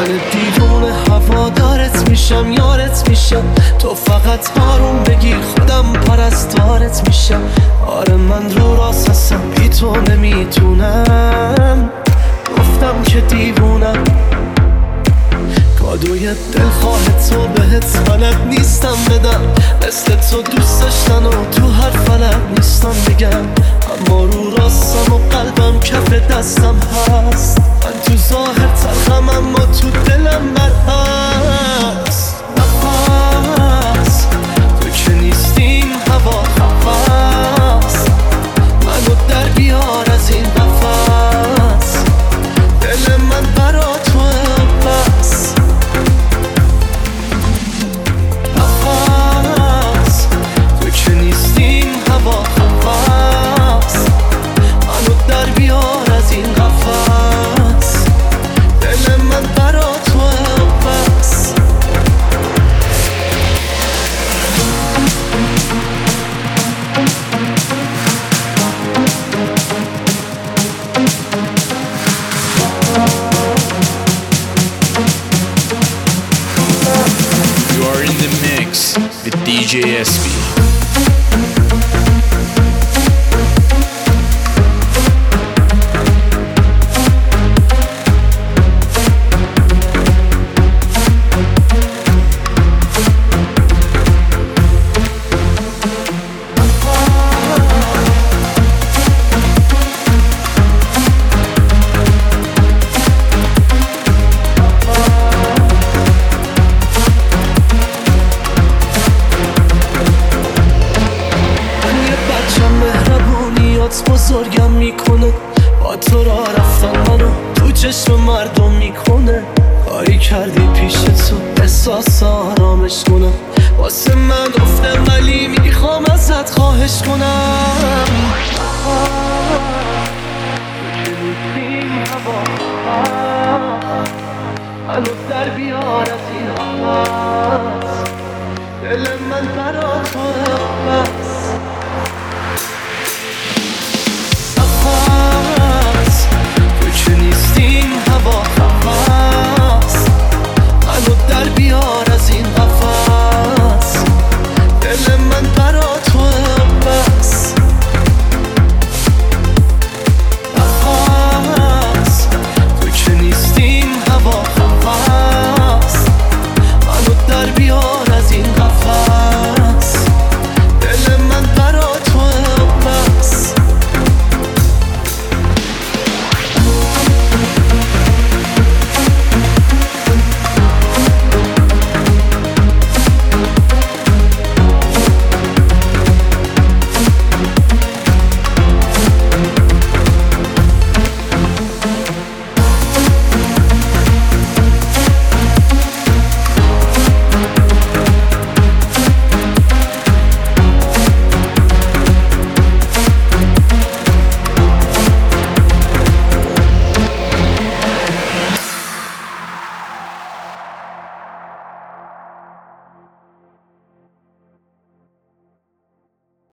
دیوونه هوادارت میشم، یارت میشم، تو فقط آروم بگیر خودم پرستارت میشم. آره من رو راست هستم، بی تو نمیتونم، گفتم که دیوونم. کادوی دلخواه تو بهت بلد نیستم بدم، مثل تو دوست داشتن و تو هر فلک نیستم بگم. اما رو راستم و قلبم کف دستم هست، من تو ظاهر تلخم اما تو دلم برهست. نفس تو که نیستین هوا خفست، منو در بیار از این قفس، دل من برا تو بس. نفس تو که نیستین هوا خفست، منو در بیار از این قفس، دل من برا تو بس. You are in the mix with DJ SB. بزرگم میکنه، با تو را رفتن منو تو چشم مردم میکنه. کاری کردی پیش تو احساس آرامش کنم، واسه من گفتم ولی میخوام ازت خواهش کنم. منو در بیار از این آفت، دل من برا تو